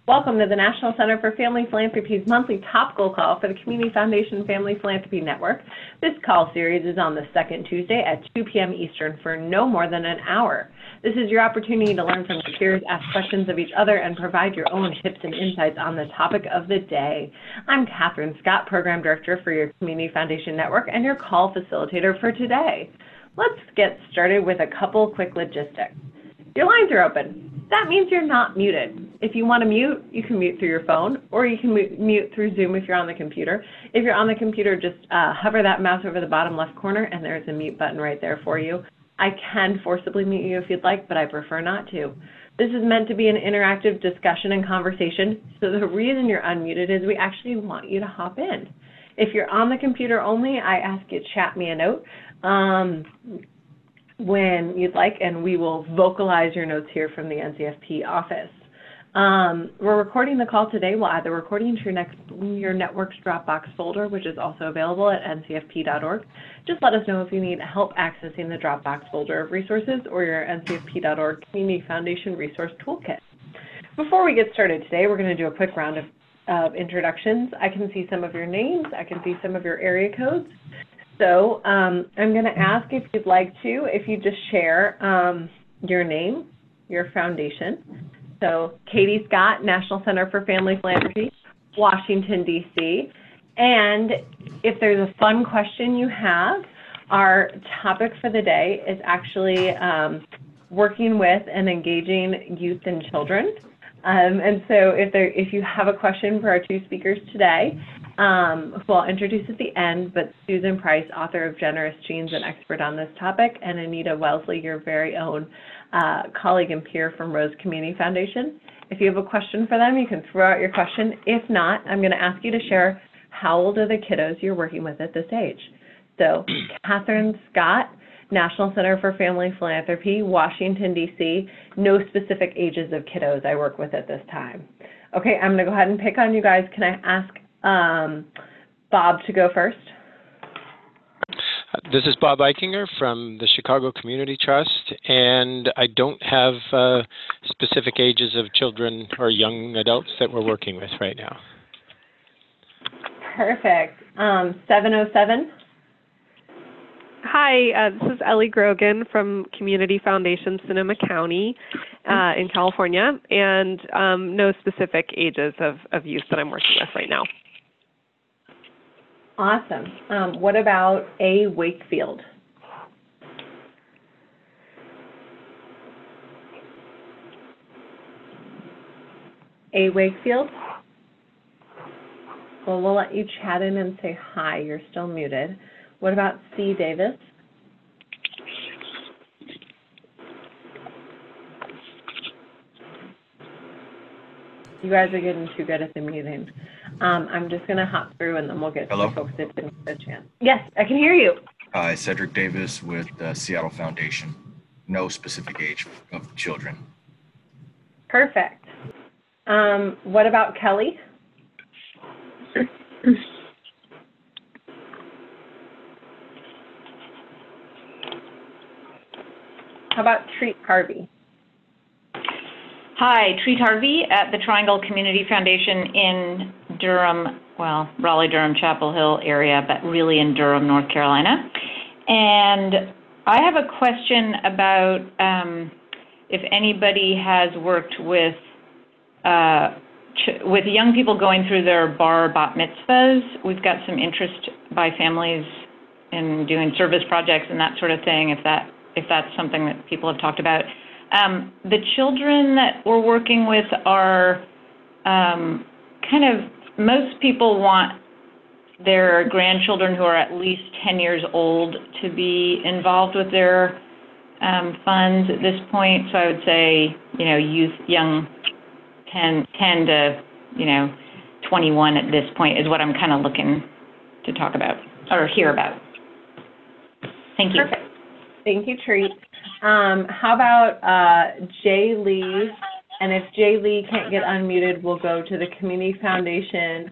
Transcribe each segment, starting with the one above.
Welcome to the National Center for Family Philanthropy's monthly topical call for the Community Foundation Family Philanthropy Network. This call series is on the second Tuesday at 2 p.m. Eastern for no more than an hour. This is your opportunity to learn from your peers, ask questions of each other, and provide your own tips and insights on the topic of the day. I'm Catherine Scott, Program Director for your Community Foundation Network and your call facilitator for today. Let's get started with a couple quick logistics. Your lines are open. That means you're not muted. If you want to mute, you can mute through your phone, or you can mute through Zoom if you're on the computer. If you're on the computer, just hover that mouse over the bottom left corner, and there's a mute button right there for you. I can forcibly mute you if you'd like, but I prefer not to. This is meant to be an interactive discussion and conversation, so the reason you're unmuted is we actually want you to hop in. If you're on the computer only, I ask you to chat me a note when you'd like, and we will vocalize your notes here from the NCFP office. We're recording the call today. We'll add the recording to your network's Dropbox folder, which is also available at ncfp.org. Just let us know if you need help accessing the Dropbox folder of resources or your ncfp.org Community Foundation Resource Toolkit. Before we get started today, we're going to do a quick round of introductions. I can see some of your names. I can see some of your area codes. So I'm going to ask if you'd like to, if you just share your name, your foundation. So Katie Scott, National Center for Family Philanthropy, Washington, D.C. And if there's a fun question you have, our topic for the day is actually working with and engaging youth and children. And so if you have a question for our two speakers today, who I'll introduce at the end, but Susan Price, author of Generous Genes and expert on this topic, and Anita Wellesley, your very own colleague and peer from Rose Community Foundation. If you have a question for them, you can throw out your question. If not, I'm going to ask you to share how old are the kiddos you're working with at this age. So Catherine Scott, National Center for Family Philanthropy, Washington, D.C., no specific ages of kiddos I work with at this time. Okay, I'm going to go ahead and pick on you guys. Can I ask Bob to go first? This is Bob Eichinger from the Chicago Community Trust, and I don't have specific ages of children or young adults that we're working with right now. Perfect. 707. Hi, this is Ellie Grogan from Community Foundation Sonoma County in California, and no specific ages of youth that I'm working with right now. Awesome. What about A. Wakefield? A. Wakefield? Well, we'll let you chat in and say hi. You're still muted. What about C. Davis? You guys are getting too good at the muting. I'm just going to hop through and then we'll get to the folks that didn't get a chance. Yes, I can hear you. Hi, Cedric Davis with the Seattle Foundation. No specific age of children. Perfect. What about Kelly? How about Treat Harvey? Hi, Treat Harvey at the Triangle Community Foundation in Durham, well, Raleigh-Durham, Chapel Hill area, but really in Durham, North Carolina. And I have a question about if anybody has worked with young people going through their bar bat mitzvahs. We've got some interest by families in doing service projects and that sort of thing, if that's something that people have talked about. The children that we're working with are most people want their grandchildren who are at least 10 years old to be involved with their funds at this point. So I would say, youth, young, 10 to, 21 at this point is what I'm kind of looking to talk about or hear about. Thank you. Perfect. Thank you, Treat. How about Jay Lee? And if Jay Lee can't get unmuted, we'll go to the Community Foundation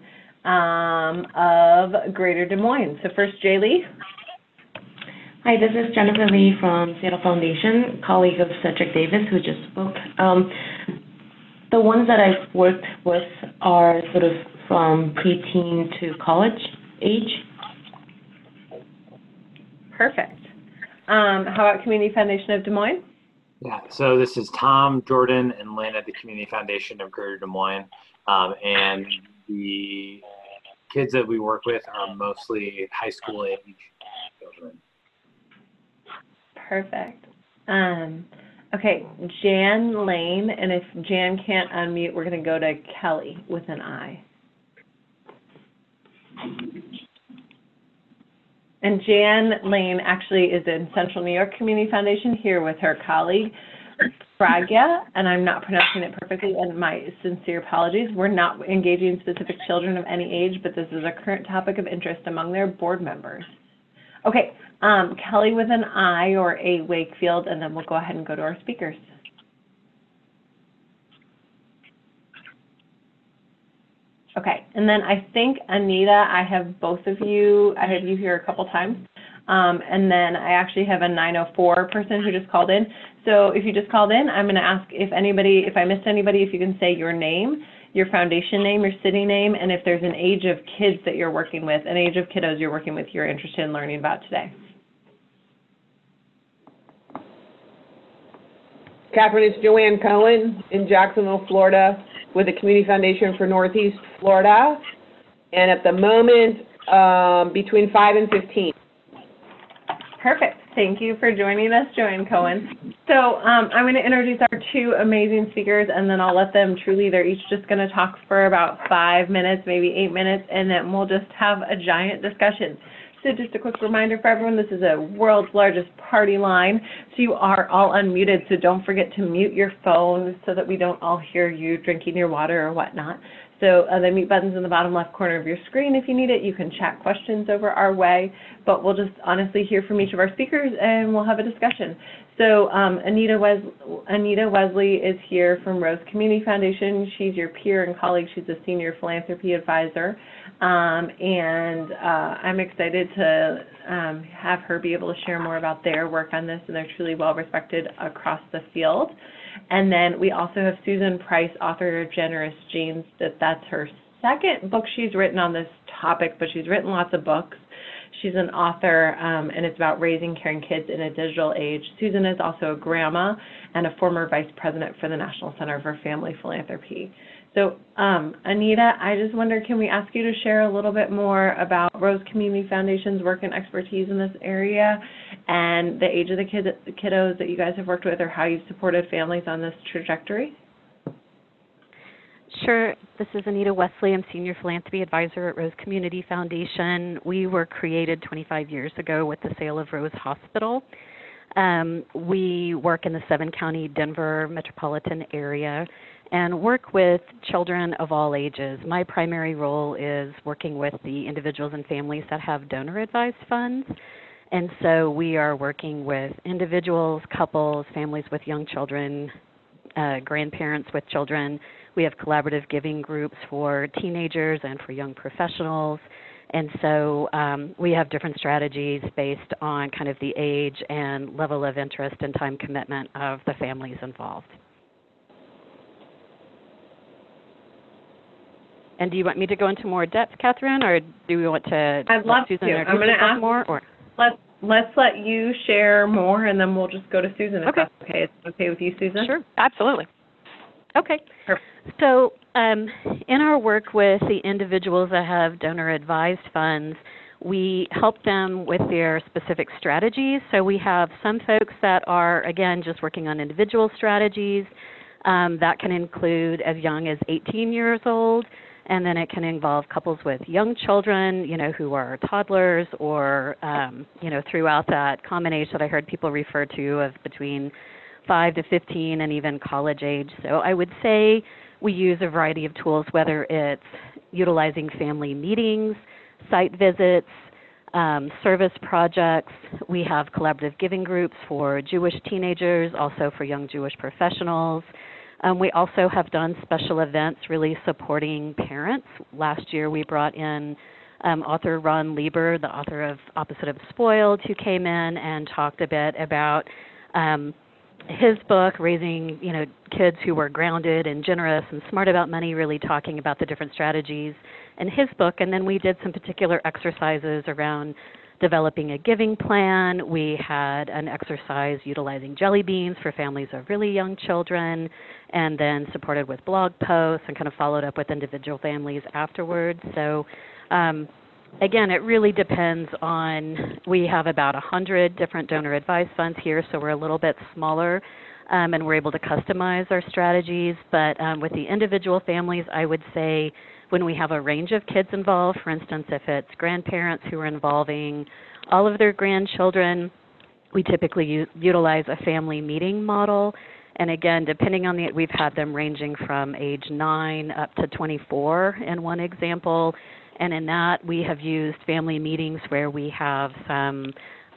of Greater Des Moines. So first, Jay Lee. Hi, this is Jennifer Lee from Seattle Foundation, colleague of Cedric Davis, who just spoke. The ones that I've worked with are sort of from preteen to college age. Perfect. How about Community Foundation of Des Moines? Yeah, so this is Tom, Jordan, and Lynn at the Community Foundation of Greater Des Moines. And the kids that we work with are mostly high school age children. Perfect. Okay, Jan Lane, and if Jan can't unmute, we're going to go to Kelly with an I. And Jan Lane actually is in Central New York Community Foundation here with her colleague, Pragya, and I'm not pronouncing it perfectly, and my sincere apologies. We're not engaging specific children of any age, but this is a current topic of interest among their board members. Okay, Kelly with an I or A Wakefield, and then we'll go ahead and go to our speakers. Okay, and then I think, Anita, I have both of you, I have you here a couple times, and then I actually have a 904 person who just called in. So if you just called in, I'm going to ask if anybody, if I missed anybody, if you can say your name, your foundation name, your city name, and if there's an age of kids that you're working with, an age of kiddos you're working with you're interested in learning about today. Catherine, it's Joanne Cohen in Jacksonville, Florida, with the Community Foundation for Northeast Florida, and at the moment, between 5 and 15. Perfect. Thank you for joining us, Joanne Cohen. So I'm going to introduce our two amazing speakers, and then I'll let them truly, they're each just going to talk for about 5 minutes, maybe 8 minutes, and then we'll just have a giant discussion. So just a quick reminder for everyone, this is a world's largest party line, so you are all unmuted, so don't forget to mute your phone so that we don't all hear you drinking your water or whatnot. So the mute button's in the bottom left corner of your screen. If you need it, you can chat questions over our way, but we'll just honestly hear from each of our speakers and we'll have a discussion. So Anita Wesley is here from Rose Community Foundation. She's your peer and colleague. She's a senior philanthropy advisor. And I'm excited to have her be able to share more about their work on this, and they're truly well respected across the field. And then we also have Susan Price, author of Generous Genes. That's her second book she's written on this topic, but she's written lots of books. She's an author, and it's about raising caring kids in a digital age. Susan is also a grandma and a former vice president for the National Center for Family Philanthropy. So, Anita, I just wonder, can we ask you to share a little bit more about Rose Community Foundation's work and expertise in this area and the age of the kiddos that you guys have worked with, or how you've supported families on this trajectory? Sure. This is Anita Wesley. I'm Senior Philanthropy Advisor at Rose Community Foundation. We were created 25 years ago with the sale of Rose Hospital. We work in the 7-county Denver metropolitan area and work with children of all ages. My primary role is working with the individuals and families that have donor-advised funds. And so we are working with individuals, couples, families with young children, grandparents with children. We have collaborative giving groups for teenagers and for young professionals. And so we have different strategies based on kind of the age and level of interest and time commitment of the families involved. And do you want me to go into more depth, Catherine, or do we want to I'd love Susan to. I'm going to ask more? Or? Let's let you share more, and then we'll just go to Susan if that's okay. It's okay with you, Susan? Sure, absolutely. Okay. Perfect. So in our work with the individuals that have donor-advised funds, we help them with their specific strategies. So we have some folks that are, again, just working on individual strategies. That can include as young as 18 years old, and then it can involve couples with young children, who are toddlers, or, throughout that common age that I heard people refer to of between 5 to 15 and even college age. So I would say we use a variety of tools, whether it's utilizing family meetings, site visits, service projects. We have collaborative giving groups for Jewish teenagers, also for young Jewish professionals. We also have done special events really supporting parents. Last year we brought in author Ron Lieber, the author of Opposite of Spoiled, who came in and talked a bit about his book, Raising, Kids Who Were Grounded and Generous and Smart About Money, really talking about the different strategies in his book. And then we did some particular exercises around developing a giving plan. We had an exercise utilizing jelly beans for families of really young children, and then supported with blog posts and kind of followed up with individual families afterwards. So again, it really depends on, we have about 100 different donor advised funds here, so we're a little bit smaller, and we're able to customize our strategies. But with the individual families, I would say when we have a range of kids involved, for instance, if it's grandparents who are involving all of their grandchildren, we typically utilize a family meeting model. And again, depending on we've had them ranging from age 9 up to 24 in one example. And in that, we have used family meetings where we have some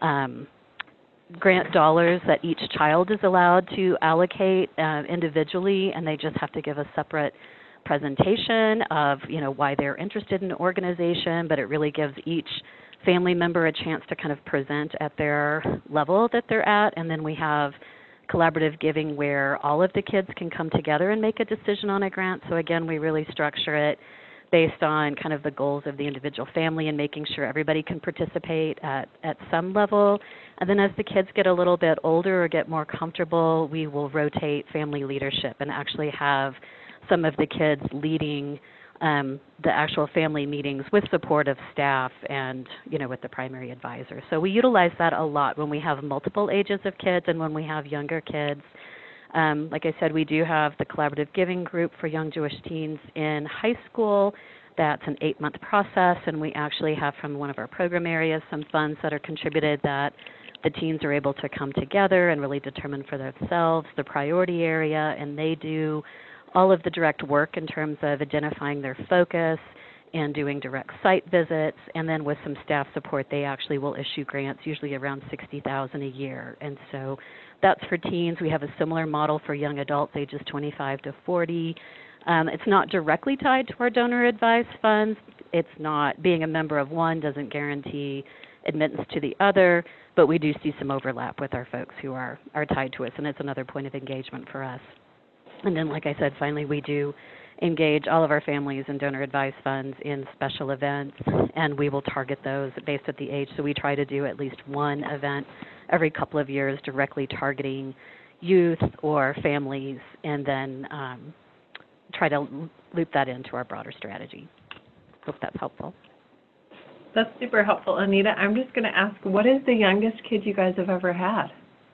grant dollars that each child is allowed to allocate individually, and they just have to give a separate presentation of, why they're interested in the organization, but it really gives each family member a chance to kind of present at their level that they're at. And then we have collaborative giving where all of the kids can come together and make a decision on a grant. So again, we really structure it based on kind of the goals of the individual family and making sure everybody can participate at some level. And then as the kids get a little bit older or get more comfortable, we will rotate family leadership and actually have some of the kids leading the actual family meetings with support of staff and, with the primary advisor. So we utilize that a lot when we have multiple ages of kids and when we have younger kids. Like I said, we do have the Collaborative Giving Group for Young Jewish Teens in high school. That's an 8-month process, and we actually have from one of our program areas some funds that are contributed that the teens are able to come together and really determine for themselves the priority area, and they do all of the direct work in terms of identifying their focus and doing direct site visits, and then with some staff support, they actually will issue grants, usually around $60,000 a year. And so that's for teens. We have a similar model for young adults, ages 25 to 40. It's not directly tied to our donor advised funds. It's not, being a member of one doesn't guarantee admittance to the other, but we do see some overlap with our folks who are tied to us, and it's another point of engagement for us. And then, like I said, finally, we do engage all of our families and donor advised funds in special events, and we will target those based at the age. So we try to do at least one event every couple of years directly targeting youth or families, and then try to loop that into our broader strategy. Hope that's helpful. That's super helpful. Anita, I'm just going to ask, what is the youngest kid you guys have ever had?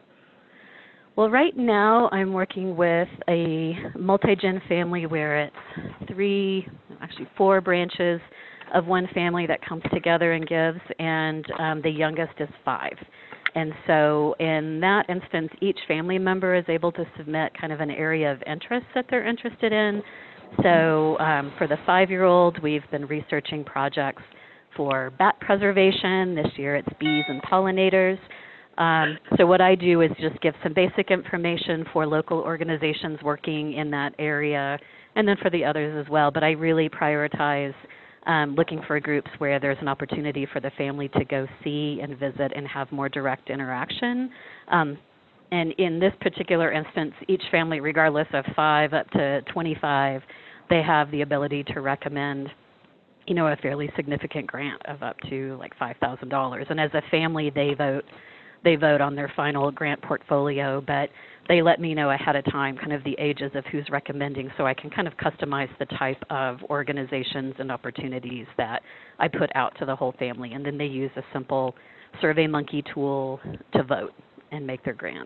Well, right now I'm working with a multi-gen family where it's 4 branches of one family that comes together and gives, and the youngest is 5. And so in that instance, each family member is able to submit kind of an area of interest that they're interested in. So for the 5-year-old, we've been researching projects for bat preservation. This year it's bees and pollinators. So what I do is just give some basic information for local organizations working in that area, and then for the others as well. But I really prioritize looking for groups where there's an opportunity for the family to go see and visit and have more direct interaction. And in this particular instance, each family, regardless of 5 up to 25, they have the ability to recommend, a fairly significant grant of up to like $5,000. And as a family, they vote on their final grant portfolio, but they let me know ahead of time kind of the ages of who's recommending, so I can kind of customize the type of organizations and opportunities that I put out to the whole family. And then they use a simple SurveyMonkey tool to vote and make their grants.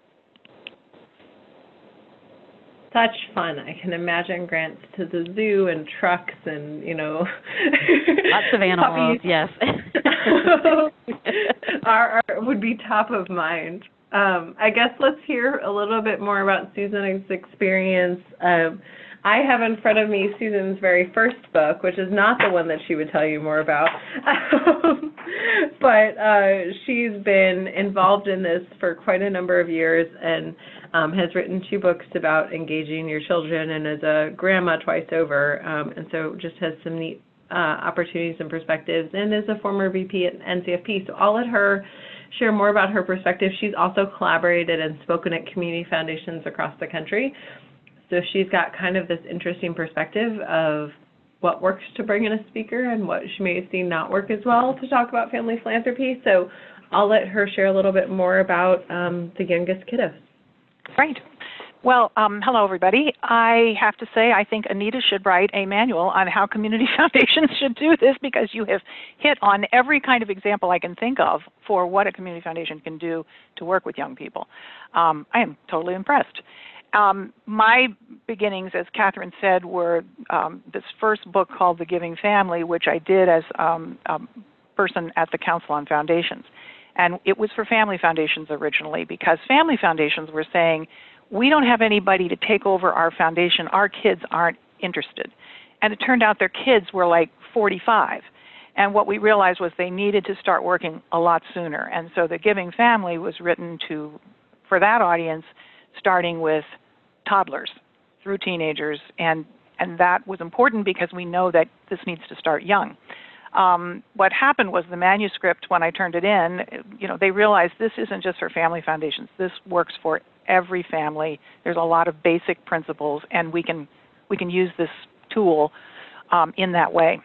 Such fun. I can imagine grants to the zoo and trucks and, lots of animals, yes. would be top of mind. I guess let's hear a little bit more about Susan's experience. I have in front of me Susan's very first book, which is not the one that she would tell you more about. But she's been involved in this for quite a number of years and has written 2 books about engaging your children, and is a grandma twice over, and so just has some neat opportunities and perspectives, and is a former VP at NCFP. So I'll let her share more about her perspective. She's also collaborated and spoken at community foundations across the country. So she's got kind of this interesting perspective of what works to bring in a speaker and what she may have seen not work as well to talk about family philanthropy. So I'll let her share a little bit more about the youngest kiddos. Great. Well, hello, everybody. I have to say, I think Anita should write a manual on how community foundations should do this, because you have hit on every kind of example I can think of for what a community foundation can do to work with young people. I am totally impressed. My beginnings, as Catherine said, were this first book called The Giving Family, which I did as a person at the Council on Foundations. And it was for family foundations originally, because family foundations were saying, we don't have anybody to take over our foundation. Our kids aren't interested. And it turned out their kids were like 45. And what we realized was they needed to start working a lot sooner. And so The Giving Family was written for that audience, starting with toddlers through teenagers. And that was important because we know that this needs to start young. What happened was the manuscript, when I turned it in, they realized this isn't just for family foundations. This works for every family. There's a lot of basic principles, and we can use this tool in that way.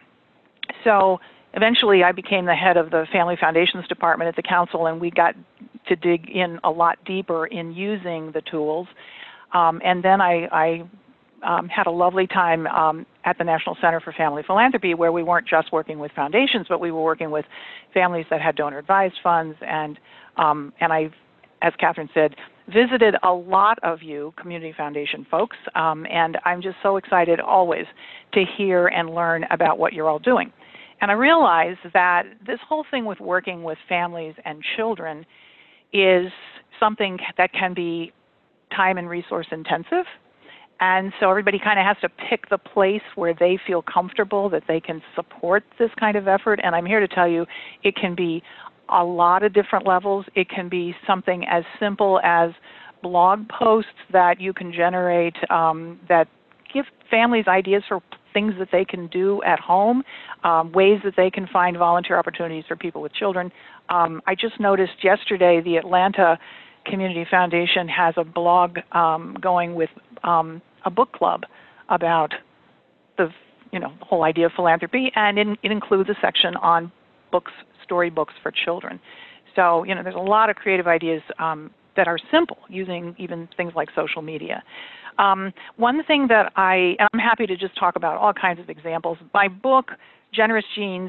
So eventually I became the head of the Family Foundations Department at the Council, and we got to dig in a lot deeper in using the tools. And then I had a lovely time at the National Center for Family Philanthropy, where we weren't just working with foundations, but we were working with families that had donor-advised funds. And I, as Catherine said, visited a lot of you community foundation folks, and I'm just so excited always to hear and learn about what you're all doing. And I realize that this whole thing with working with families and children is something that can be time and resource intensive. And so everybody kind of has to pick the place where they feel comfortable that they can support this kind of effort. And I'm here to tell you, it can be a lot of different levels. It can be something as simple as blog posts that you can generate that give families ideas for things that they can do at home, ways that they can find volunteer opportunities for people with children. I just noticed yesterday the Atlanta Community Foundation has a blog going with a book club about the whole idea of philanthropy, and it includes a section on books, storybooks for children. So there's a lot of creative ideas that are simple, using even things like social media. One thing that and I'm happy to just talk about all kinds of examples. My book, Generous Genes,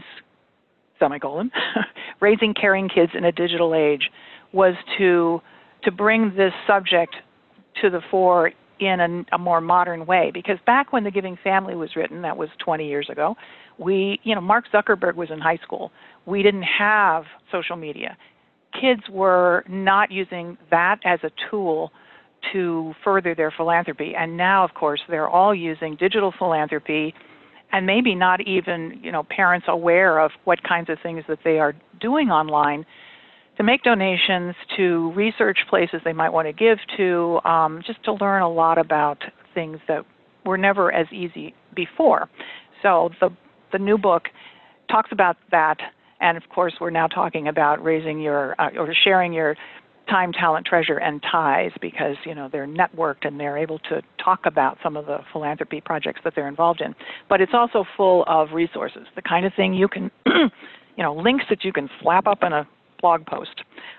Raising Caring Kids in a Digital Age, was to bring this subject to the fore in a more modern way. Because back when The Giving Family was written, that was 20 years ago, Mark Zuckerberg was in high school. We didn't have social media. Kids were not using that as a tool to further their philanthropy. And now, of course, they're all using digital philanthropy, and maybe not even, parents aware of what kinds of things that they are doing online to make donations, to research places they might want to give to, just to learn a lot about things that were never as easy before. So the new book talks about that, and of course we're now talking about raising your, or sharing your time, talent, treasure, and ties, because they're networked and they're able to talk about some of the philanthropy projects that they're involved in. But it's also full of resources, the kind of thing you can, links that you can slap up in a blog post.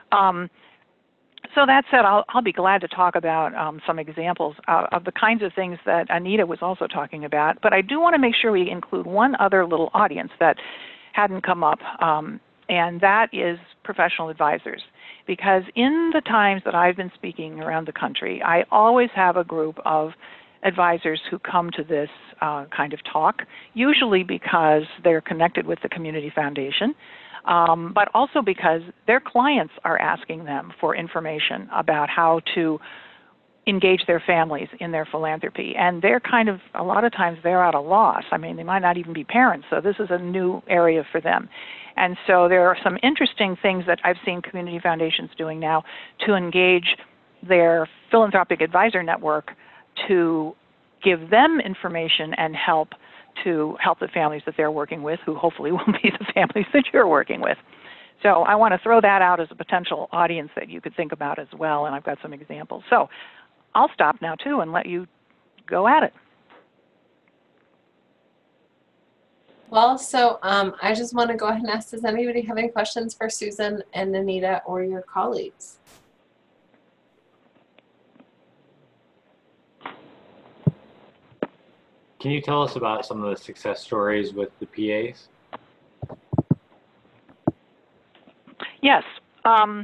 So that said, I'll be glad to talk about some examples of the kinds of things that Anita was also talking about. But I do want to make sure we include one other little audience that hadn't come up, and that is professional advisors. Because in the times that I've been speaking around the country, I always have a group of advisors who come to this kind of talk, usually because they're connected with the community foundation, but also because their clients are asking them for information about how to engage their families in their philanthropy. And they're kind of, a lot of times they're at a loss. I mean, they might not even be parents, so this is a new area for them. And so there are some interesting things that I've seen community foundations doing now to engage their philanthropic advisor network to give them information and help to help the families that they're working with, who hopefully will be the families that you're working with. So I want to throw that out as a potential audience that you could think about as well, and I've got some examples. So I'll stop now, too, and let you go at it. Well, so I just want to go ahead and ask, does anybody have any questions for Susan and Anita or your colleagues? Can you tell us about some of the success stories with the PAs? Yes. I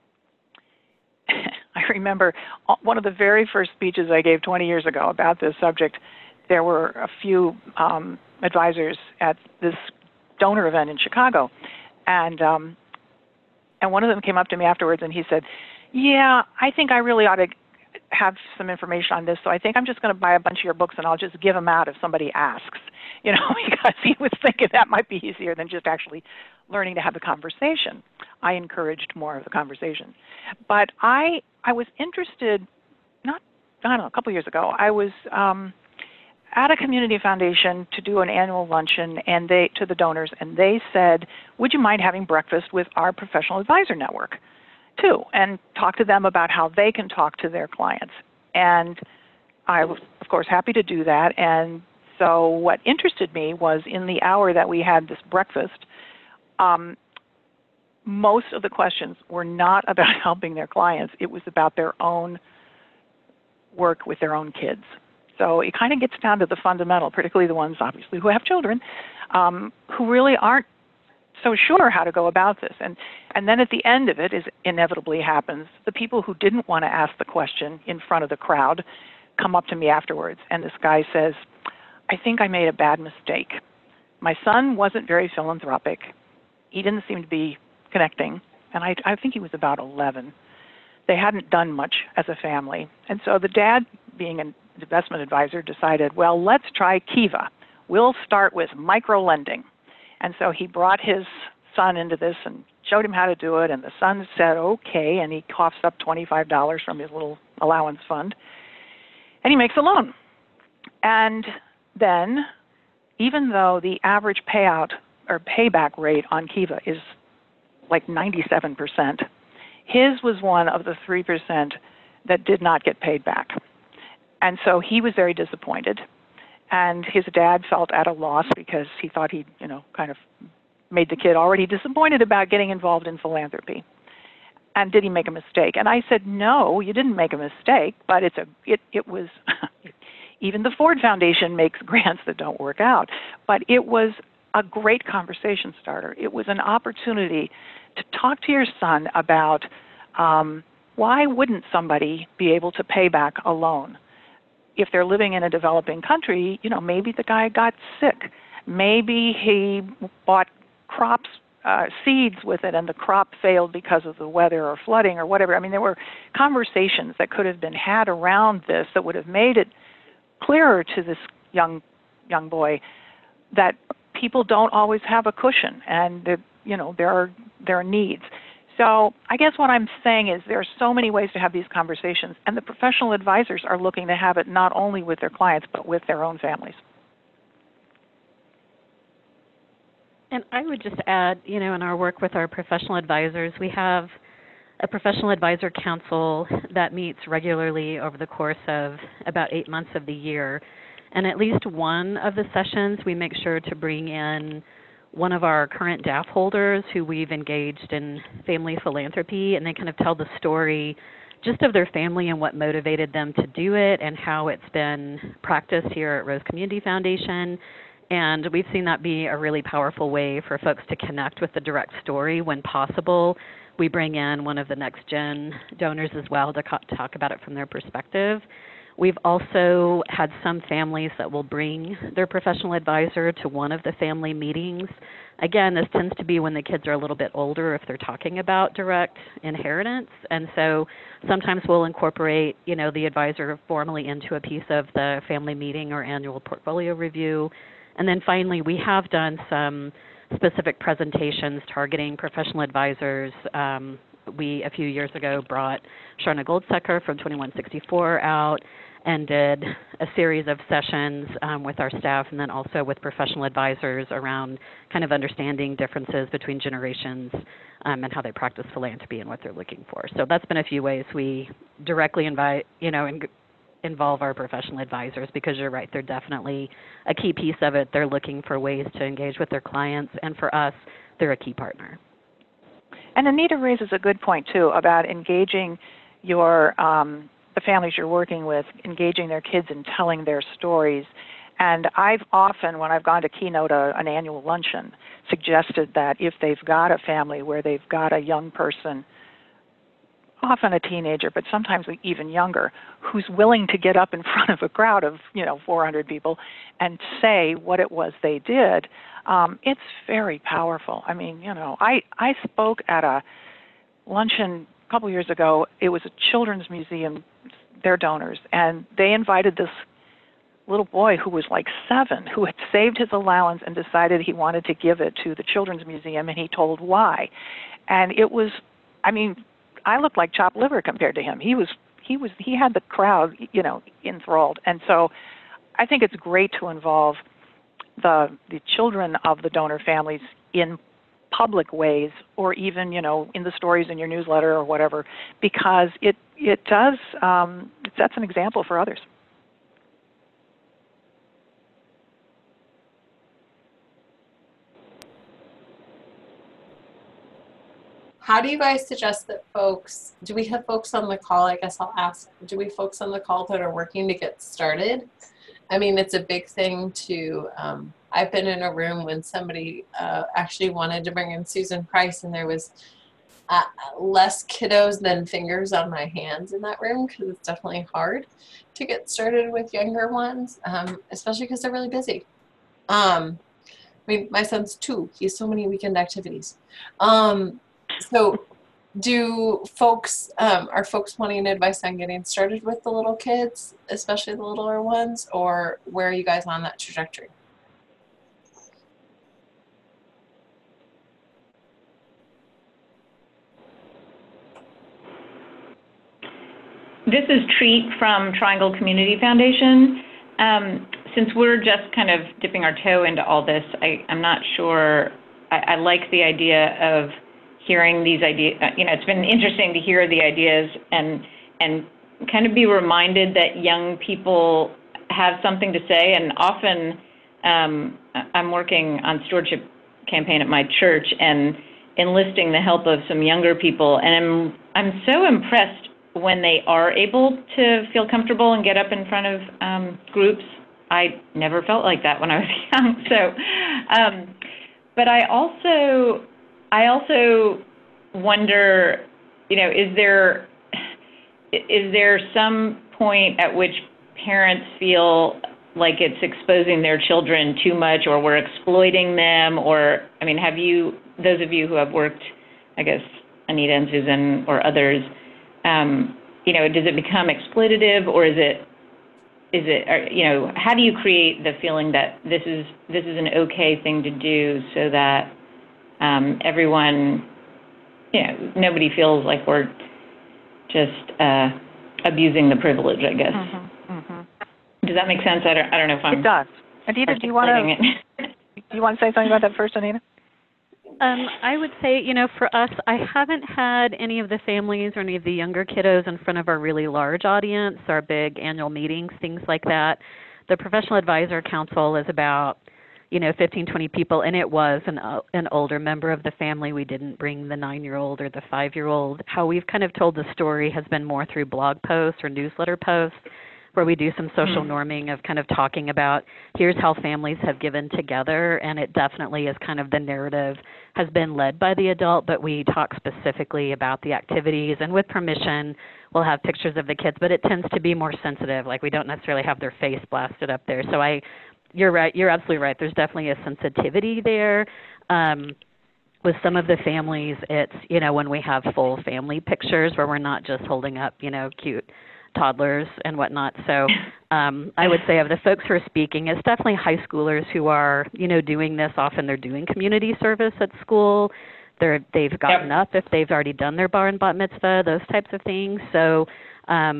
remember one of the very first speeches I gave 20 years ago about this subject. There were a few advisors at this donor event in Chicago, and one of them came up to me afterwards and he said, "Yeah, I think I really ought to have some information on this, so I think I'm just going to buy a bunch of your books and I'll just give them out if somebody asks," because he was thinking that might be easier than just actually learning to have the conversation. I encouraged more of the conversation. But I was interested, a couple years ago, I was at a community foundation to do an annual luncheon and to the donors, and they said, "Would you mind having breakfast with our professional advisor network too, and talk to them about how they can talk to their clients?" And I was, of course, happy to do that. And so what interested me was in the hour that we had this breakfast, most of the questions were not about helping their clients. It was about their own work with their own kids. So it kind of gets down to the fundamental, particularly the ones, obviously, who have children, who really aren't so sure how to go about this. And then at the end of it, as inevitably happens, the people who didn't want to ask the question in front of the crowd come up to me afterwards, and this guy says, "I think I made a bad mistake. My son wasn't very philanthropic. He didn't seem to be connecting, and I think he was about 11. They hadn't done much as a family. And so the dad, being an investment advisor, decided, well, let's try Kiva. We'll start with micro-lending." And so he brought his son into this and showed him how to do it, and the son said, okay, and he coughs up $25 from his little allowance fund, and he makes a loan. And then, even though the average payout or payback rate on Kiva is like 97%, his was one of the 3% that did not get paid back. And so he was very disappointed. And his dad felt at a loss because he thought he'd, kind of made the kid already disappointed about getting involved in philanthropy. And did he make a mistake? And I said, no, you didn't make a mistake, but it was, even the Ford Foundation makes grants that don't work out. But it was a great conversation starter. It was an opportunity to talk to your son about why wouldn't somebody be able to pay back a loan? If they're living in a developing country, maybe the guy got sick. Maybe he bought crops, seeds with it, and the crop failed because of the weather or flooding or whatever. I mean, there were conversations that could have been had around this that would have made it clearer to this young boy that people don't always have a cushion, and that, there are needs. So I guess what I'm saying is there are so many ways to have these conversations, and the professional advisors are looking to have it not only with their clients, but with their own families. And I would just add, in our work with our professional advisors, we have a professional advisor council that meets regularly over the course of about 8 months of the year. And at least one of the sessions, we make sure to bring in one of our current DAF holders who we've engaged in family philanthropy, and they kind of tell the story just of their family and what motivated them to do it and how it's been practiced here at Rose Community Foundation. And we've seen that be a really powerful way for folks to connect with the direct story. When possible, we bring in one of the next gen donors as well to talk about it from their perspective. We've also had some families that will bring their professional advisor to one of the family meetings. Again, this tends to be when the kids are a little bit older if they're talking about direct inheritance. And so sometimes we'll incorporate, the advisor formally into a piece of the family meeting or annual portfolio review. And then finally, we have done some specific presentations targeting professional advisors. We, a few years ago, brought Sharna Goldsecker from 2164 out, and did a series of sessions with our staff and then also with professional advisors around kind of understanding differences between generations and how they practice philanthropy and what they're looking for. So that's been a few ways we directly involve our professional advisors, because you're right, they're definitely a key piece of it. They're looking for ways to engage with their clients, and for us, they're a key partner. And Anita raises a good point, too, about engaging the families you're working with, engaging their kids and telling their stories. And I've often, when I've gone to keynote an annual luncheon, suggested that if they've got a family where they've got a young person, often a teenager, but sometimes even younger, who's willing to get up in front of a crowd of 400 people and say what it was they did, it's very powerful. I mean, I spoke at a luncheon a couple years ago. It was a children's museum, their donors, and they invited this little boy who was like 7, who had saved his allowance and decided he wanted to give it to the children's museum, and he told why. And it was, I looked like chopped liver compared to him. He had the crowd, enthralled. And so I think it's great to involve the children of the donor families in public ways, or even, in the stories in your newsletter or whatever, because it does, it sets an example for others. How do you guys suggest that do we have folks on the call? I guess I'll ask, do we folks on the call that are working to get started? I mean, it's a big thing to, I've been in a room when somebody actually wanted to bring in Susan Price, and there was less kiddos than fingers on my hands in that room, because it's definitely hard to get started with younger ones, especially because they're really busy. My son's 2. He has so many weekend activities. So are folks wanting advice on getting started with the little kids, especially the littler ones, or where are you guys on that trajectory? This is Treat from Triangle Community Foundation. Since we're just kind of dipping our toe into all this, I'm not sure, I like the idea of hearing these ideas. It's been interesting to hear the ideas and kind of be reminded that young people have something to say. And often I'm working on stewardship campaign at my church and enlisting the help of some younger people. And I'm so impressed when they are able to feel comfortable and get up in front of groups. I never felt like that when I was young. So, but I also wonder, is there some point at which parents feel like it's exposing their children too much, or we're exploiting them? Or, have you, those of you who have worked, I guess, Anita and Susan or others, does it become exploitative, or is it, how do you create the feeling that this is an okay thing to do, so that everyone, nobody feels like we're just abusing the privilege, I guess. Mm-hmm, mm-hmm. Does that make sense? I don't know if I'm. It does. Anita, do you want to say something about that first, Anita? I would say, for us, I haven't had any of the families or any of the younger kiddos in front of our really large audience, our big annual meetings, things like that. The Professional Advisor Council is about, 15, 20 people, and it was an older member of the family. We didn't bring the 9-year-old or the 5-year-old. How we've kind of told the story has been more through blog posts or newsletter posts, where we do some social norming of kind of talking about, here's how families have given together, and it definitely is kind of, the narrative has been led by the adult, but we talk specifically about the activities, and with permission, we'll have pictures of the kids, but it tends to be more sensitive, like we don't necessarily have their face blasted up there. So you're right, you're absolutely right, there's definitely a sensitivity there. With some of the families, it's, when we have full family pictures where we're not just holding up, cute toddlers and whatnot. So I would say of the folks who are speaking, it's definitely high schoolers who are, doing this. Often they're doing community service at school. They've gotten up if they've already done their bar and bat mitzvah, those types of things. So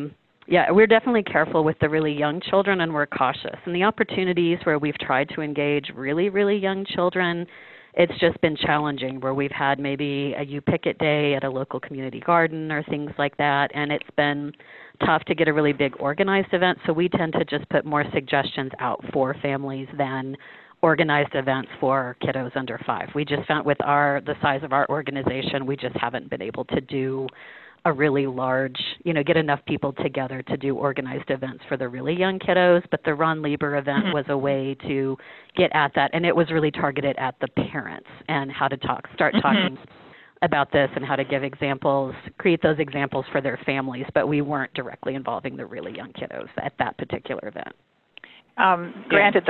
Yeah, we're definitely careful with the really young children, and we're cautious. And the opportunities where we've tried to engage really, really young children, it's just been challenging, where we've had maybe a You Pick It day at a local community garden or things like that, and it's been tough to get a really big organized event, so we tend to just put more suggestions out for families than organized events for kiddos under 5. We just found with the size of our organization, we just haven't been able to do a really large, get enough people together to do organized events for the really young kiddos. But the Ron Lieber event was a way to get at that, and it was really targeted at the parents and how to start talking about this and how to give examples, create those examples for their families. But we weren't directly involving the really young kiddos at that particular event. Granted,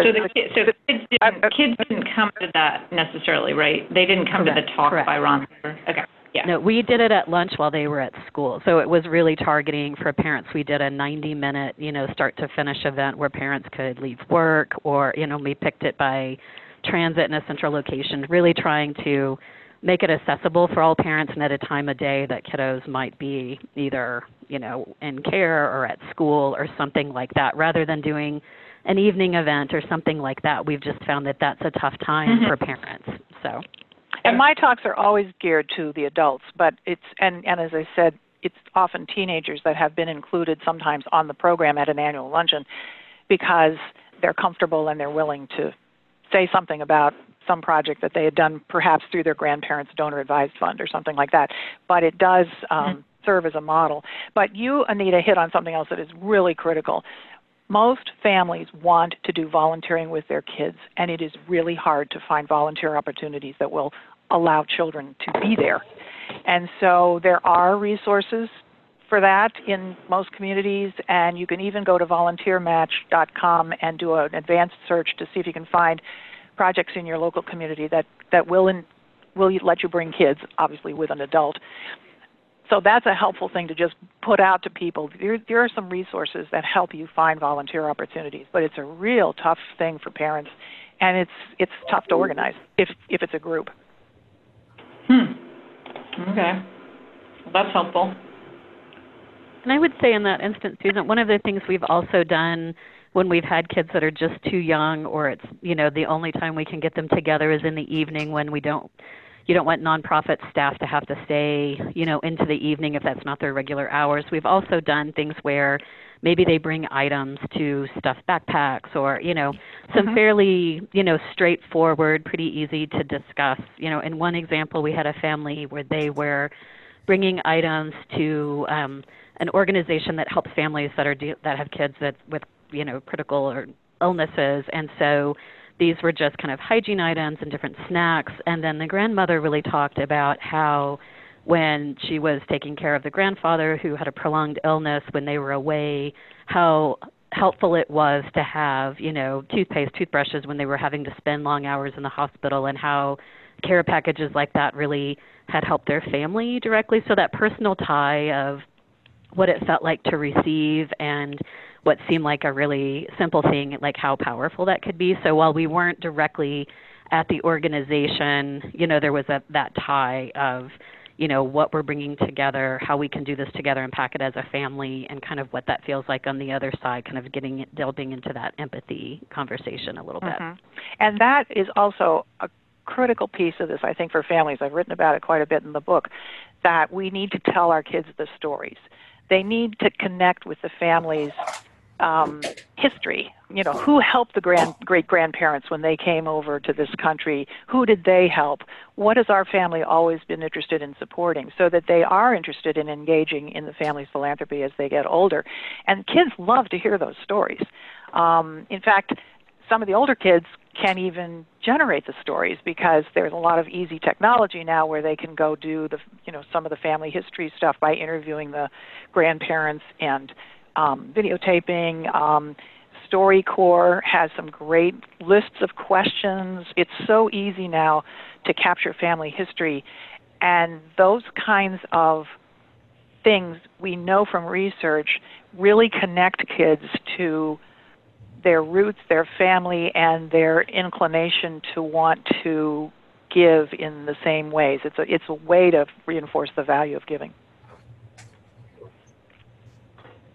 kids didn't come to that necessarily, right? They didn't come to the talk by Ron Lieber. Okay. Yeah. No, we did it at lunch while they were at school. So it was really targeting for parents. We did a 90-minute, start to finish event where parents could leave work, or, we picked it by transit in a central location, really trying to make it accessible for all parents and at a time of day that kiddos might be either, in care or at school or something like that, rather than doing an evening event or something like that. We've just found that that's a tough time for parents. So. And my talks are always geared to the adults, but and as I said, it's often teenagers that have been included sometimes on the program at an annual luncheon because they're comfortable and they're willing to say something about some project that they had done perhaps through their grandparents' donor advised fund or something like that. But it does serve as a model. But you, Anita, hit on something else that is really critical. Most families want to do volunteering with their kids, and it is really hard to find volunteer opportunities that will allow children to be there. And so there are resources for that in most communities, and you can even go to volunteermatch.com and do an advanced search to see if you can find projects in your local community that will let you bring kids, obviously with an adult. So that's a helpful thing to just put out to people. There are some resources that help you find volunteer opportunities, but it's a real tough thing for parents, and it's tough to organize if it's a group. Okay. Well, that's helpful. And I would say in that instance, Susan, one of the things we've also done when we've had kids that are just too young, or it's, the only time we can get them together is in the evening when you don't want nonprofit staff to have to stay, into the evening if that's not their regular hours. We've also done things where maybe they bring items to stuffed backpacks or, some fairly, straightforward, pretty easy to discuss. In one example, we had a family where they were bringing items to an organization that helps families that have kids with, critical or illnesses. And so these were just kind of hygiene items and different snacks. And then the grandmother really talked about how when she was taking care of the grandfather who had a prolonged illness when they were away, how helpful it was to have, toothpaste, toothbrushes when they were having to spend long hours in the hospital, and how care packages like that really had helped their family directly. So that personal tie of what it felt like to receive and what seemed like a really simple thing, like how powerful that could be. So while we weren't directly at the organization, there was that tie of, what we're bringing together, how we can do this together and pack it as a family, and kind of what that feels like on the other side, kind of delving into that empathy conversation a little bit. And that is also a critical piece of this, I think, for families. I've written about it quite a bit in the book, that we need to tell our kids the stories. They need to connect with the family's history. Who helped the great-grandparents when they came over to this country? Who did they help? What has our family always been interested in supporting, so that they are interested in engaging in the family's philanthropy as they get older? And kids love to hear those stories. In fact, some of the older kids can even generate the stories, because there's a lot of easy technology now where they can go do some of the family history stuff by interviewing the grandparents and videotaping. StoryCorps has some great lists of questions. It's so easy now to capture family history, and those kinds of things we know from research really connect kids to their roots, their family, and their inclination to want to give in the same ways. It's a way to reinforce the value of giving.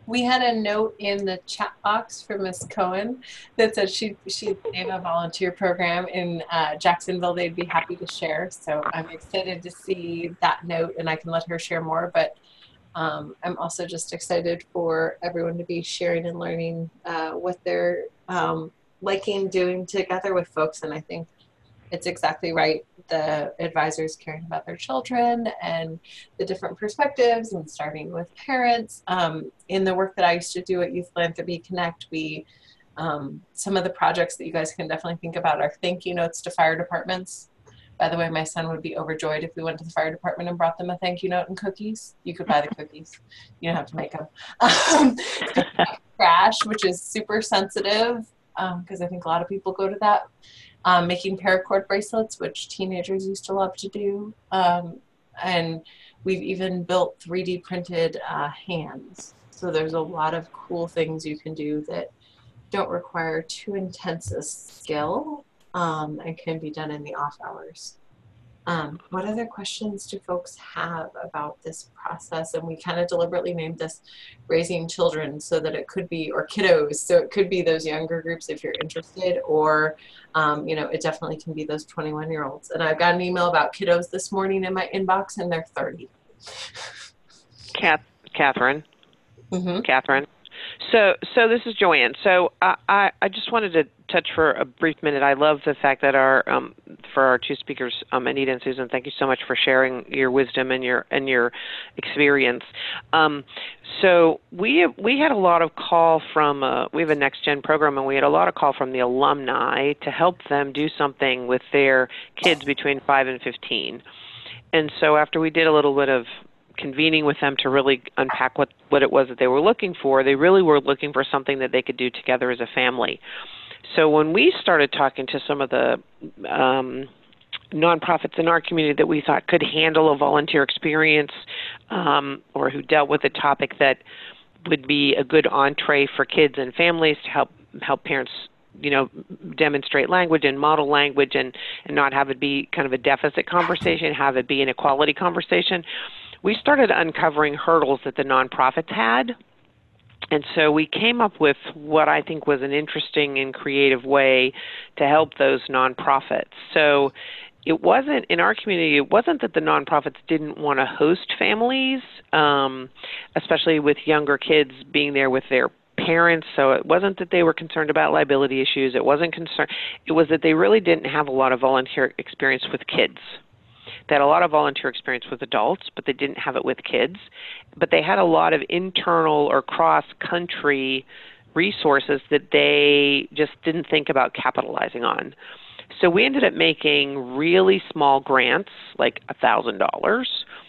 We had a note in the chat box from Ms. Cohen that said they have a volunteer program in Jacksonville they'd be happy to share. So I'm excited to see that note, and I can let her share more. But I'm also just excited for everyone to be sharing and learning what they're liking doing together with folks. And I think it's exactly right. The advisors caring about their children and the different perspectives, and starting with parents. In the work that I used to do at Youth Philanthropy Connect, we some of the projects that you guys can definitely think about are thank you notes to fire departments. By the way, my son would be overjoyed if we went to the fire department and brought them a thank you note and cookies. You could buy the cookies. You don't have to make them. Crash, which is super sensitive, because I think a lot of people go to that. Making paracord bracelets, which teenagers used to love to do. And we've even built 3D printed hands. So there's a lot of cool things you can do that don't require too intense a skill and can be done in the off hours. What other questions do folks have about this process? And we kind of deliberately named this Raising Children so that it could be, or kiddos, so it could be those younger groups if you're interested, or, you know, it definitely can be those 21-year-olds. And I've got an email about kiddos this morning in my inbox, and they're 30. Catherine. Mm-hmm. Catherine. So this is Joanne. So I just wanted to touch for a brief minute. I love the fact that for our two speakers, Anita and Susan, thank you so much for sharing your wisdom and your experience. So we had a lot of call from we have a Next Gen program, and we had a lot of call from the alumni to help them do something with their kids between 5 and 15. And so after we did a little bit of convening with them to really unpack what it was that they were looking for, they really were looking for something that they could do together as a family. So when we started talking to some of the nonprofits in our community that we thought could handle a volunteer experience or who dealt with a topic that would be a good entree for kids and families to help parents, you know, demonstrate language and model language and not have it be kind of a deficit conversation, have it be an equality conversation, we started uncovering hurdles that the nonprofits had. And so we came up with what I think was an interesting and creative way to help those nonprofits. So it wasn't, in our community, it wasn't that the nonprofits didn't want to host families, especially with younger kids being there with their parents. So it wasn't that they were concerned about liability issues. It wasn't concerned. It was that they really didn't have a lot of volunteer experience with kids. They had a lot of volunteer experience with adults, but they didn't have it with kids. But they had a lot of internal or cross-country resources that they just didn't think about capitalizing on. So we ended up making really small grants, like $1,000,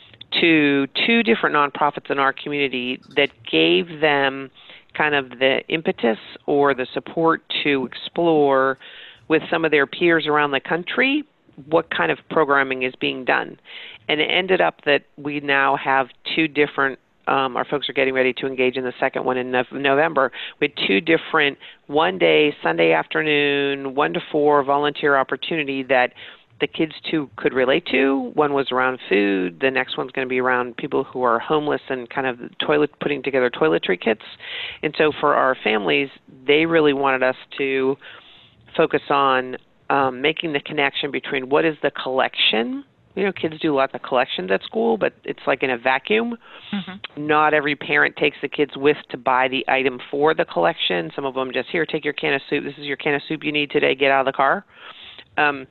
to two different nonprofits in our community that gave them kind of the impetus or the support to explore with some of their peers around the country what kind of programming is being done. And it ended up that we now have two different, our folks are getting ready to engage in the second one in November, with two different one-day, Sunday afternoon, 1 to 4 volunteer opportunity that the kids too could relate to. One was around food. The next one's going to be around people who are homeless and kind of putting together toiletry kits. And so for our families, they really wanted us to focus on making the connection between what is the collection. You know, kids do lots of collections at school, but it's like in a vacuum. Mm-hmm. Not every parent takes the kids with to buy the item for the collection. Some of them just, here, take your can of soup. This is your can of soup you need today. Get out of the car. And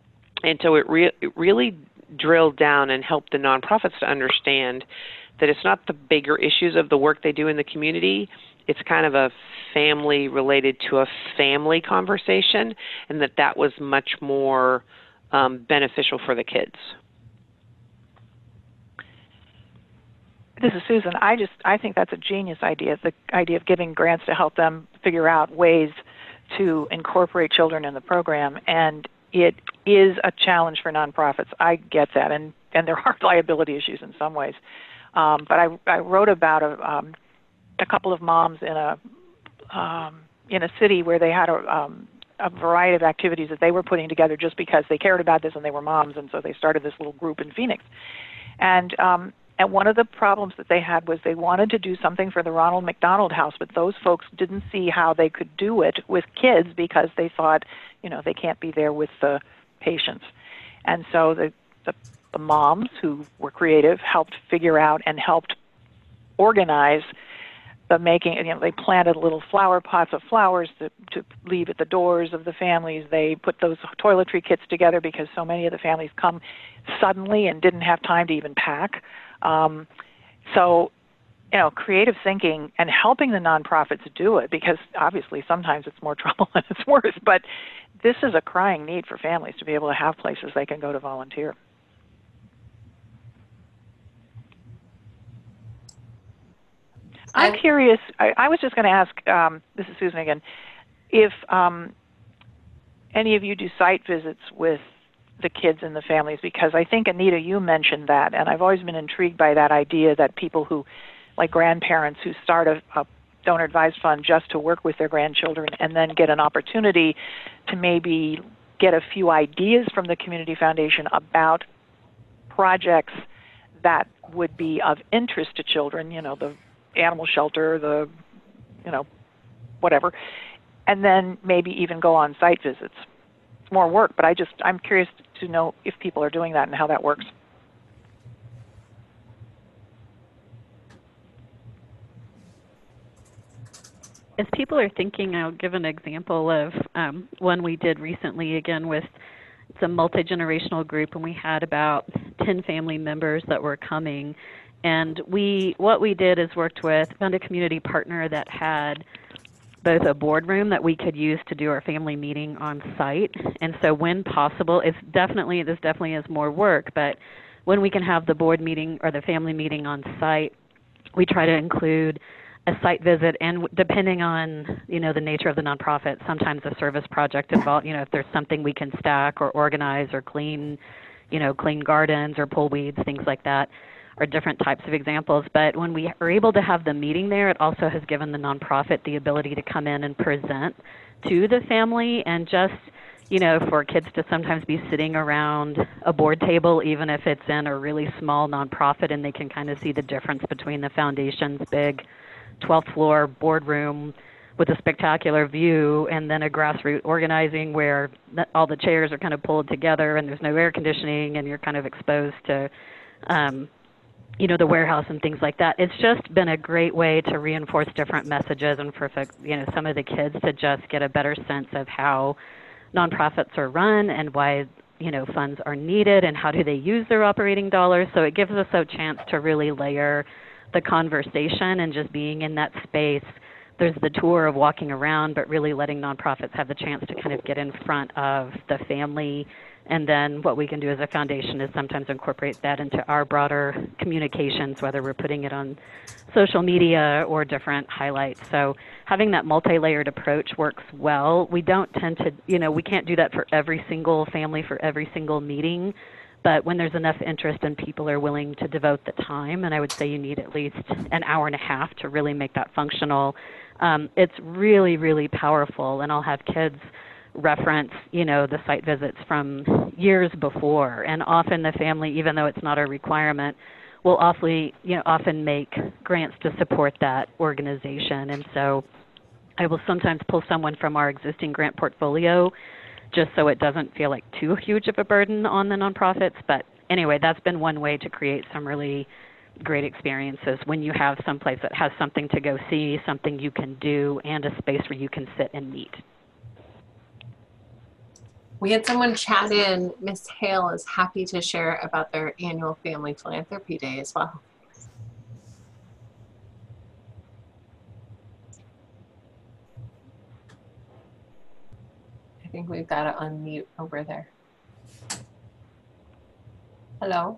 so it really drilled down and helped the nonprofits to understand that it's not the bigger issues of the work they do in the community. It's kind of a family related to a family conversation, and that was much more beneficial for the kids. This is Susan. I think that's a genius idea, the idea of giving grants to help them figure out ways to incorporate children in the program. And it is a challenge for nonprofits. I get that, and there are liability issues in some ways. But I wrote about a couple of moms in a city where they had a variety of activities that they were putting together just because they cared about this and they were moms, and so they started this little group in Phoenix. And And one of the problems that they had was they wanted to do something for the Ronald McDonald House, but those folks didn't see how they could do it with kids because they thought, they can't be there with the patients. And so the moms who were creative helped figure out and helped organize the making. They planted little flower pots of flowers to leave at the doors of the families. They put those toiletry kits together because so many of the families come suddenly and didn't have time to even pack. So, creative thinking and helping the nonprofits do it, because obviously sometimes it's more trouble than it's worth, but this is a crying need for families to be able to have places they can go to volunteer. I'm curious, I was just going to ask, this is Susan again, if any of you do site visits with the kids and the families, because I think, Anita, you mentioned that, and I've always been intrigued by that idea that people who, like grandparents who start a donor advised fund just to work with their grandchildren and then get an opportunity to maybe get a few ideas from the Community Foundation about projects that would be of interest to children, the animal shelter, whatever, and then maybe even go on site visits. It's more work, but I'm curious to know if people are doing that and how that works. As people are thinking, I'll give an example of one we did recently, again, with it's a multi-generational group, and we had about 10 family members that were coming. And what we did is found a community partner that had both a boardroom that we could use to do our family meeting on site. And so when possible, this definitely is more work, but when we can have the board meeting or the family meeting on site, we try to include a site visit, and depending on, the nature of the nonprofit, sometimes a service project involved, if there's something we can stack or organize or clean, clean gardens or pull weeds, things like that, or different types of examples. But when we are able to have the meeting there, it also has given the nonprofit the ability to come in and present to the family, and just, for kids to sometimes be sitting around a board table, even if it's in a really small nonprofit, and they can kind of see the difference between the foundation's big 12th floor boardroom with a spectacular view, and then a grassroots organizing where all the chairs are kind of pulled together and there's no air conditioning, and you're kind of exposed to the warehouse and things like that. It's just been a great way to reinforce different messages, and for some of the kids to just get a better sense of how nonprofits are run and why funds are needed and how do they use their operating dollars. So it gives us a chance to really layer the conversation, and just being in that space. There's the tour of walking around, but really letting nonprofits have the chance to kind of get in front of the family. And then what we can do as a foundation is sometimes incorporate that into our broader communications, whether we're putting it on social media or different highlights. So having that multi-layered approach works well. We don't tend to, we can't do that for every single family, for every single meeting. But when there's enough interest and people are willing to devote the time, and I would say you need at least an hour and a half to really make that functional, it's really, really powerful. And I'll have kids reference, the site visits from years before. And often the family, even though it's not a requirement, will often make grants to support that organization. And so I will sometimes pull someone from our existing grant portfolio just so it doesn't feel like too huge of a burden on the nonprofits. But anyway, that's been one way to create some really great experiences when you have some place that has something to go see, something you can do, and a space where you can sit and meet. We had someone chat in. Miss Hale is happy to share about their annual Family Philanthropy Day as well. I think we've got to unmute over there. Hello?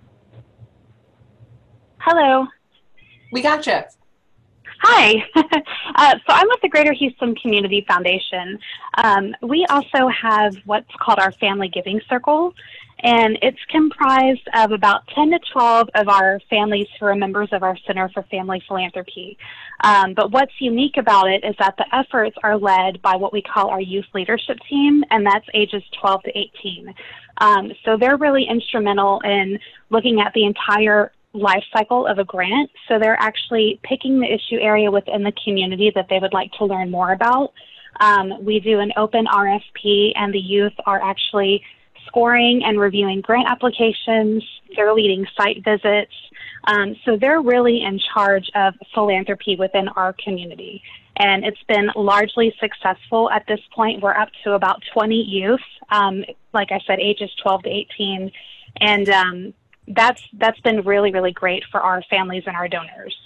Hello. We got you. Hi. So I'm with the Greater Houston Community Foundation. We also have what's called our Family Giving Circle, and it's comprised of about 10 to 12 of our families who are members of our Center for Family Philanthropy. But what's unique about it is that the efforts are led by what we call our youth leadership team, and that's ages 12 to 18. So they're really instrumental in looking at the entire life cycle of a grant. So they're actually picking the issue area within the community that they would like to learn more about. We do an open RFP, and the youth are actually scoring and reviewing grant applications. They're leading site visits. So they're really in charge of philanthropy within our community. And it's been largely successful at this point. We're up to about 20 youth, like I said, ages 12 to 18. And that's been really, really great for our families and our donors.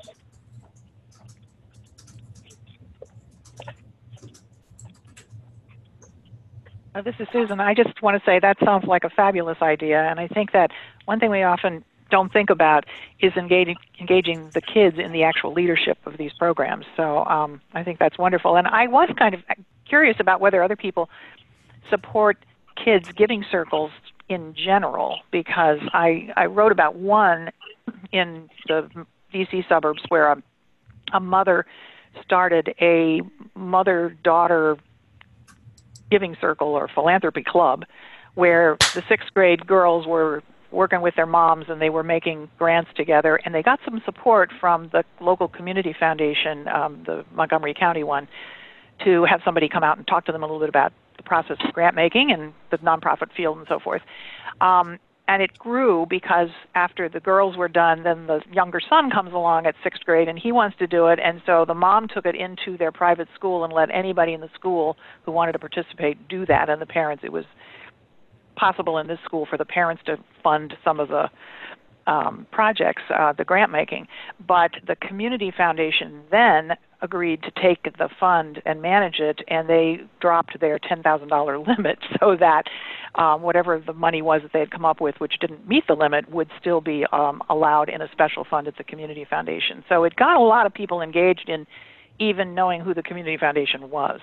This is Susan. I just want to say that sounds like a fabulous idea. And I think that one thing we often don't think about is engaging the kids in the actual leadership of these programs. So I think that's wonderful. And I was kind of curious about whether other people support kids' giving circles in general, because I wrote about one in the DC suburbs where a mother started a mother-daughter giving circle or philanthropy club where the 6th grade girls were working with their moms and they were making grants together, and they got some support from the local community foundation, the Montgomery County one, to have somebody come out and talk to them a little bit about the process of grant making and the nonprofit field and so forth. And it grew because after the girls were done, then the younger son comes along at 6th grade and he wants to do it. And so the mom took it into their private school and let anybody in the school who wanted to participate do that. And the parents, it was possible in this school for the parents to fund some of the projects, the grant making. But the community foundation then agreed to take the fund and manage it, and they dropped their $10,000 limit so that whatever the money was that they had come up with, which didn't meet the limit, would still be allowed in a special fund at the community foundation. So it got a lot of people engaged in even knowing who the community foundation was.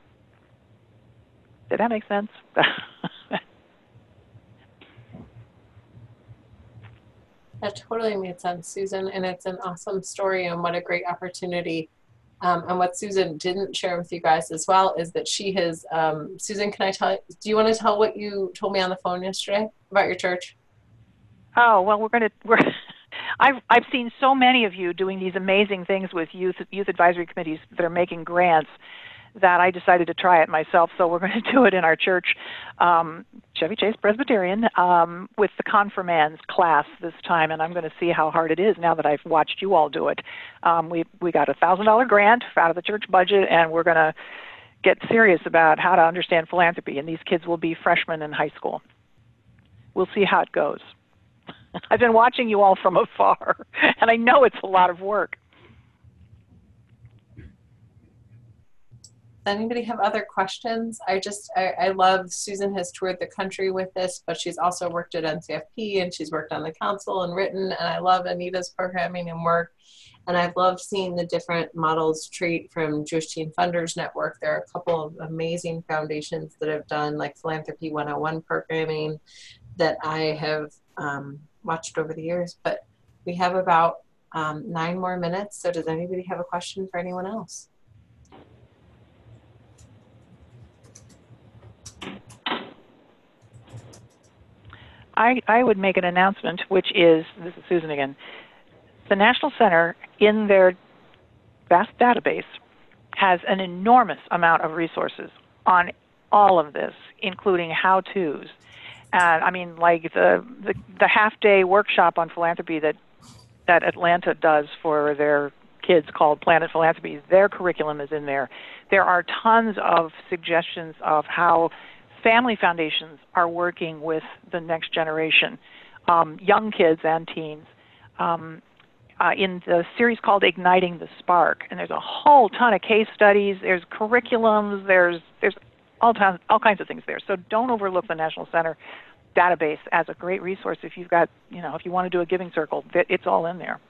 Did that make sense? That totally made sense, Susan, and it's an awesome story and what a great opportunity. And what Susan didn't share with you guys as well is that she has, Susan, can I tell you, do you want to tell what you told me on the phone yesterday about your church? Oh, well, I've seen so many of you doing these amazing things with youth advisory committees that are making grants that I decided to try it myself. So we're going to do it in our church, Chevy Chase Presbyterian, with the Confirmands class this time, and I'm going to see how hard it is now that I've watched you all do it. We got a $1,000 grant out of the church budget, and we're going to get serious about how to understand philanthropy, and these kids will be freshmen in high school. We'll see how it goes. I've been watching you all from afar, and I know it's a lot of work. Does anybody have other questions? I love Susan has toured the country with this, but she's also worked at NCFP and she's worked on the council and written, and I love Anita's programming and work. And I've loved seeing the different models treat from Jewish Teen Funders Network. There are a couple of amazing foundations that have done like Philanthropy 101 programming that I have watched over the years, but we have about 9 more minutes. So does anybody have a question for anyone else? I would make an announcement, which is, this is Susan again, the National Center in their vast database has an enormous amount of resources on all of this, including how-tos. And I mean, like the half-day workshop on philanthropy that Atlanta does for their kids called Planet Philanthropy, their curriculum is in there. There are tons of suggestions of how family foundations are working with the next generation, young kids and teens, in the series called Igniting the Spark. And there's a whole ton of case studies, there's curriculums, there's all kinds of things there. So don't overlook the National Center database as a great resource if you've got, if you want to do a giving circle, it's all in there.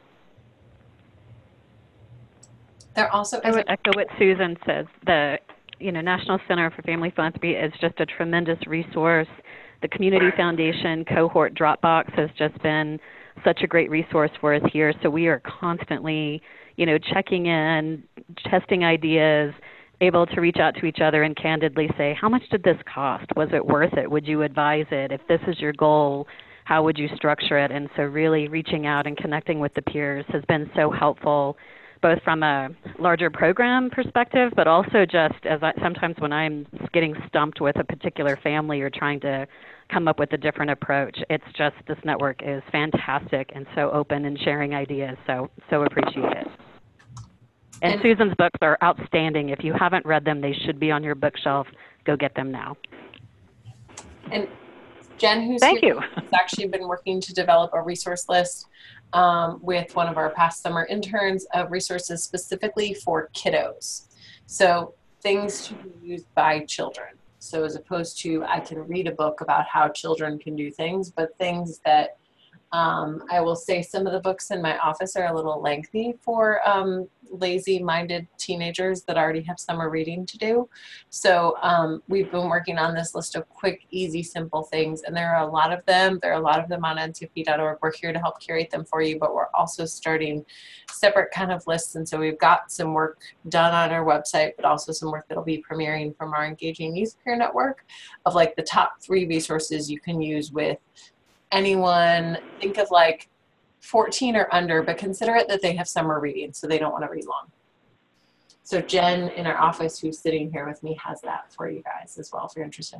There also I would echo what Susan says. The National Center for Family Philanthropy is just a tremendous resource. The Community Foundation Cohort Dropbox has just been such a great resource for us here. So we are constantly, checking in, testing ideas, able to reach out to each other and candidly say, how much did this cost? Was it worth it? Would you advise it? If this is your goal, how would you structure it? And so really reaching out and connecting with the peers has been so helpful, both from a larger program perspective, but also just sometimes when I'm getting stumped with a particular family or trying to come up with a different approach, it's just this network is fantastic and so open and sharing ideas, so appreciate it. And Susan's books are outstanding. If you haven't read them, they should be on your bookshelf. Go get them now. And Jen, who's Thank here, you. has actually been working to develop a resource list with one of our past summer interns of resources specifically for kiddos. So things to be used by children. So as opposed to I can read a book about how children can do things, but things that I will say some of the books in my office are a little lengthy for lazy-minded teenagers that already have summer reading to do. So we've been working on this list of quick, easy, simple things, and there are a lot of them. There are a lot of them on ncfp.org. We're here to help curate them for you, but we're also starting separate kind of lists, and so we've got some work done on our website, but also some work that'll be premiering from our Engaging Youth Peer Network of like the top 3 resources you can use with anyone. Think of like 14 or under, but consider it that they have summer reading, so they don't want to read long. So Jen in our office, who's sitting here with me, has that for you guys as well if you're interested.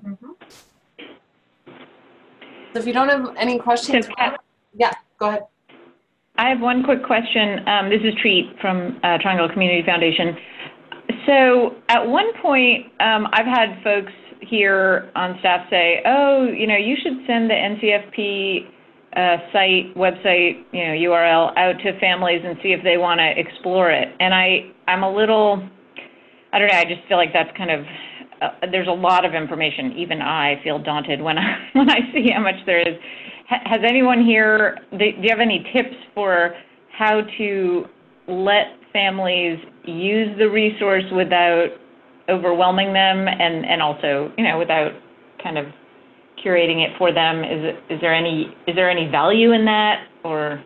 So if you don't have any questions, yeah, go ahead. I have one quick question. This is Treat from Triangle Community Foundation. So at one point, I've had folks here on staff say, oh, you should send the NCFP website, URL out to families and see if they want to explore it. And I'm a little, I don't know, I just feel like that's kind of, there's a lot of information. Even I feel daunted when I see how much there is. Has anyone here, do you have any tips for how to let families use the resource without overwhelming them and also, without kind of curating it for them? Is there any value in that, or?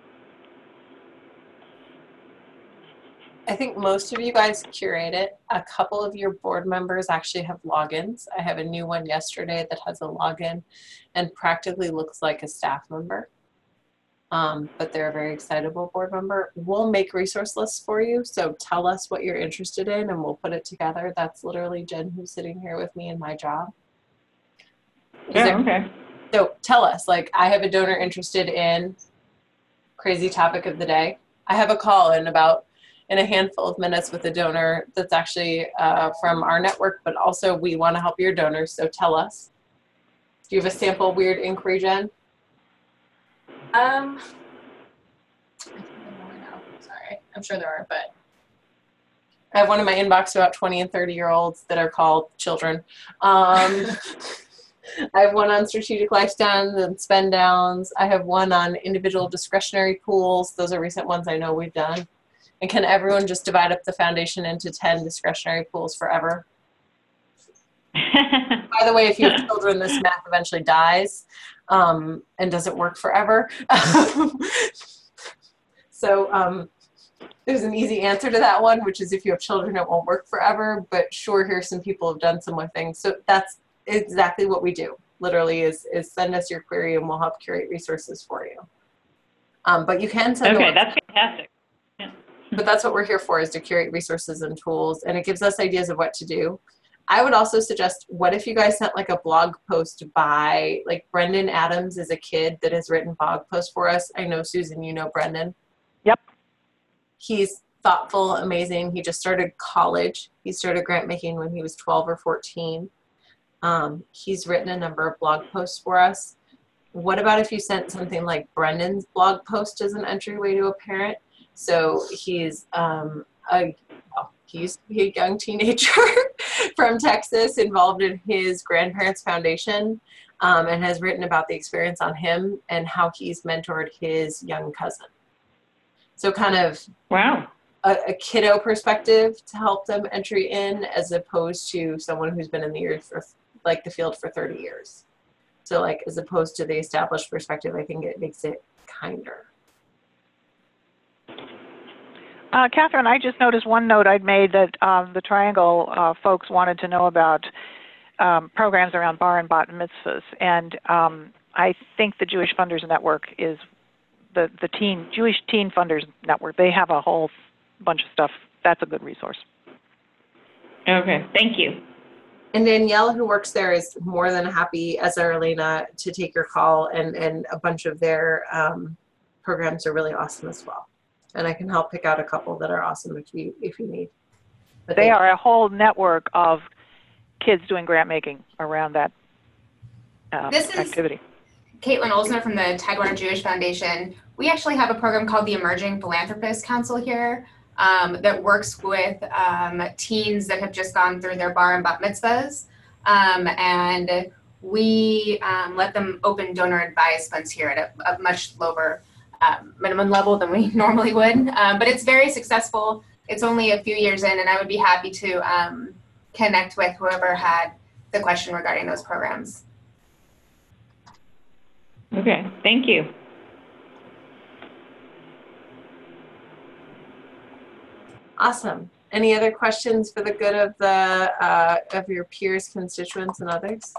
I think most of you guys curate it. A couple of your board members actually have logins. I have a new one yesterday that has a login and practically looks like a staff member. But they're a very excitable board member. We'll make resource lists for you, so tell us what you're interested in and we'll put it together. That's literally Jen, who's sitting here with me in my job. Okay. So tell us, like, I have a donor interested in crazy topic of the day. I have a call in a handful of minutes with a donor that's actually from our network, but also we want to help your donors, so tell us. Do you have a sample weird inquiry, Jen? I think there are now. Sorry, I'm sure there are, but I have one in my inbox about 20 and 30-year-olds that are called children. I have one on strategic lifestyles and spend downs. I have one on individual discretionary pools. Those are recent ones I know we've done. And can everyone just divide up the foundation into 10 discretionary pools forever? By the way, if you have children, this math eventually dies and doesn't work forever. So there's an easy answer to that one, which is if you have children, it won't work forever. But sure, here some people have done similar things. So that's exactly what we do. Literally is send us your query and we'll help curate resources for you. But you can send Okay, that's fantastic. Yeah. But that's what we're here for, is to curate resources and tools, and it gives us ideas of what to do. I would also suggest, what if you guys sent like a blog post by, like Brendan Adams is a kid that has written blog posts for us. I know, Susan, you know Brendan. Yep. He's thoughtful, amazing. He just started college. He started grant making when he was 12 or 14. He's written a number of blog posts for us. What about if you sent something like Brendan's blog post as an entryway to a parent? So he's he used to be a young teenager from Texas, involved in his grandparents' foundation, and has written about the experience on him and how he's mentored his young cousin. So kind of wow, a kiddo perspective to help them entry in, as opposed to someone who's been in the field for 30 years. So like, as opposed to the established perspective, I think it makes it kinder. Catherine, I just noticed one note I'd made that the Triangle folks wanted to know about programs around bar and bat mitzvahs. And I think the Jewish Funders Network is the Jewish Teen Funders Network. They have a whole bunch of stuff. That's a good resource. Okay, thank you. And Danielle, who works there, is more than happy, as are Elena, to take your call, and a bunch of their programs are really awesome as well. And I can help pick out a couple that are awesome if you need. But they are a whole network of kids doing grant making around that activity. Caitlin Olsner from the Tidewater Jewish Foundation. We actually have a program called the Emerging Philanthropist Council here that works with teens that have just gone through their bar and bat mitzvahs. And we let them open donor advised funds here at a much lower minimum level than we normally would. But it's very successful. It's only a few years in, and I would be happy to connect with whoever had the question regarding those programs. Okay, thank you. Awesome. Any other questions for the good of the of your peers, constituents, and others?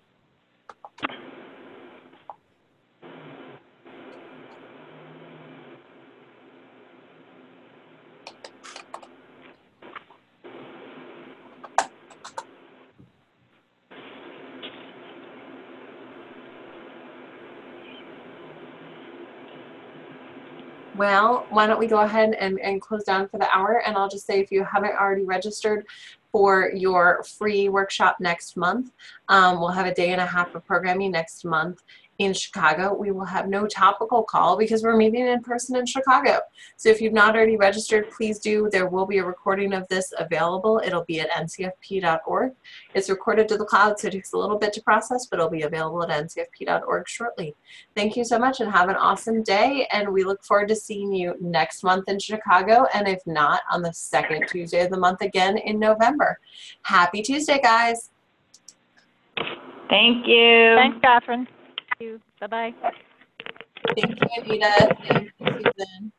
Well, why don't we go ahead and close down for the hour, and I'll just say, if you haven't already registered for your free workshop next month, we'll have a day and a half of programming next month in Chicago. We will have no topical call because we're meeting in person in Chicago. So if you've not already registered, please do. There will be a recording of this available. It'll be at ncfp.org. It's recorded to the cloud, so it takes a little bit to process, but it'll be available at ncfp.org shortly. Thank you so much, and have an awesome day, and we look forward to seeing you next month in Chicago, and if not, on the second Tuesday of the month again in November. Happy Tuesday, guys. Thank you. Thanks, Catherine. Thank you. Bye-bye. Thank you, Anita. Thank you, Susan.